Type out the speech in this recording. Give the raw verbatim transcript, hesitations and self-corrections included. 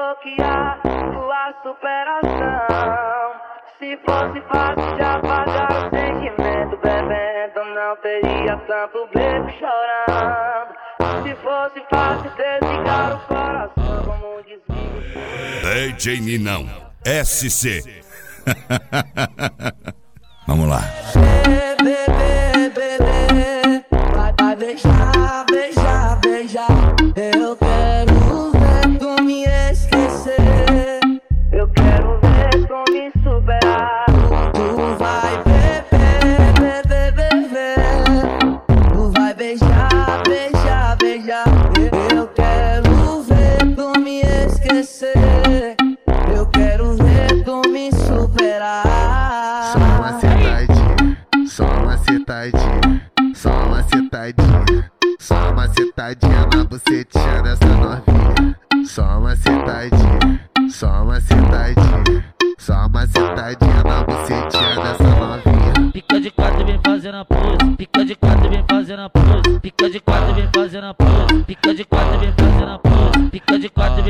desbloquear tua superação. Se fosse fácil de apagar o sentimento bebendo, não teria tanto bebo chorando. Se fosse fácil desligar o coração como um desligo. D J Ninão, S C. Vamos lá. Bebê, bebê, bebê, vai, vai beijar, beijar, beijar. Eu quero ver tu me esquecer. Eu quero ver tu me superar. Tu vai beber, beber, beber. Tu vai beijar, beijar, beijar. Eu quero ver tu me esquecer. Eu quero ver tu me superar. Só uma citadinha, só uma citadinha, só uma citadinha, só uma citadinha na bucetinha dessa novinha. Só uma citadinha, só uma citadinha, só uma citadinha na bucetinha dessa novinha. Pica de quatro vem fazendo a pose, pica de quatro vem fazendo a pose, pica de quatro vem fazendo a pose, pica de quatro vem fazendo a pose, pica de quatro